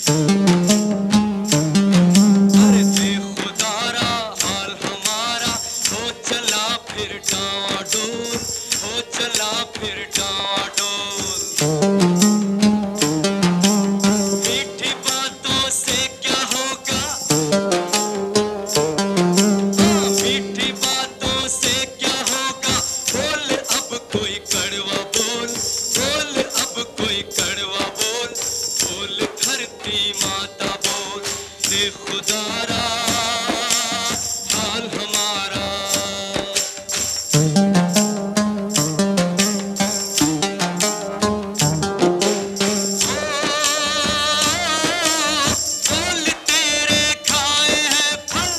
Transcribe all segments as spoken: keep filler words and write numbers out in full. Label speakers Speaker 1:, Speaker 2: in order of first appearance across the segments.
Speaker 1: अरे देख खुदारा हाल हमारा हो चला फिर डावाडोल, हो चला फिर डावाडोल। मीठी बातों से क्या होगा, हाँ मीठी बातों से क्या होगा, बोल अब कोई कड़वा बोल, बोल अब कोई कड़वा बोल, बोल धरती माता बोल, देख खुदारा हाल हमारा। बोल तेरे खाए हैं फल,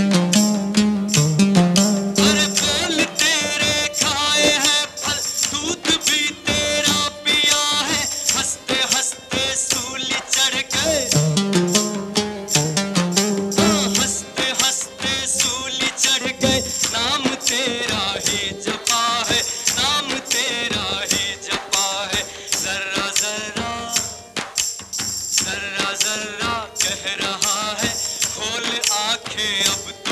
Speaker 1: अरे बोल तेरे खाए हैं फल, दूध भी तेरा पिया है, हंसते हंसते सूली चढ़ गए, हाँ हंसते हंसते सूली चढ़ गए, नाम तेरा ही जपा है, नाम तेरा ही जपा है, जर्रा जर्रा जर्रा जर्रा कह रहा है, खोल आंखें अब